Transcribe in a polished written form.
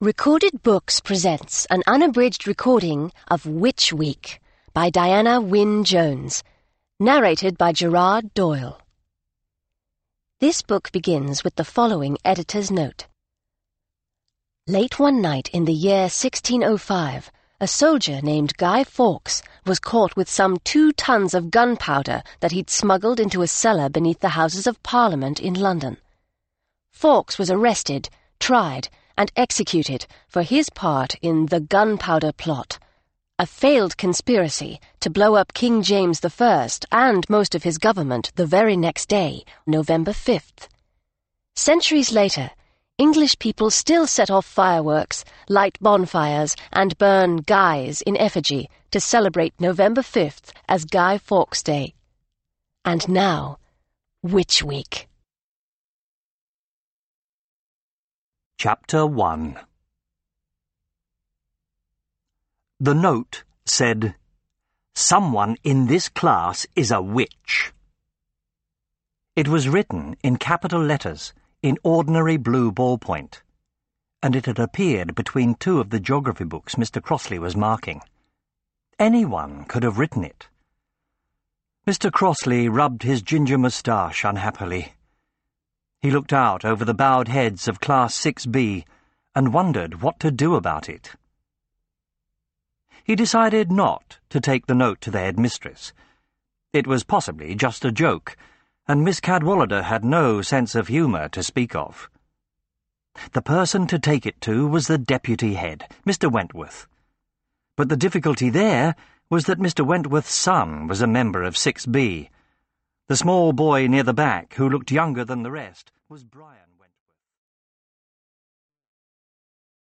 Recorded Books presents an unabridged recording of Witch Week by Diana Wynne Jones, narrated by Gerard Doyle. This book begins with the following editor's note. Late one night in the year 1605, a soldier named Guy Fawkes was caught with some 2 tons of gunpowder that he'd smuggled into a cellar beneath the Houses of Parliament in London. Fawkes was arrested, tried, and executed for his part in the Gunpowder Plot, a failed conspiracy to blow up King James I and most of his government the very next day, November 5th. Centuries later, English people still set off fireworks, light bonfires, and burn guys in effigy to celebrate November 5th as Guy Fawkes Day. And now, Witch Week. Chapter 1. The note said, "Someone in this class is a witch." It was written in capital letters in ordinary blue ballpoint, and it had appeared between 2 of the geography books Mr. Crossley was marking. Anyone could have written it. Mr. Crossley rubbed his ginger moustache unhappily. He looked out over the bowed heads of Class 6B and wondered what to do about it. He decided not to take the note to the headmistress. It was possibly just a joke, and Miss Cadwallader had no sense of humour to speak of. The person to take it to was the deputy head, Mr. Wentworth. But the difficulty there was that Mr. Wentworth's son was a member of 6B. The small boy near the back, who looked younger than the rest, was Brian.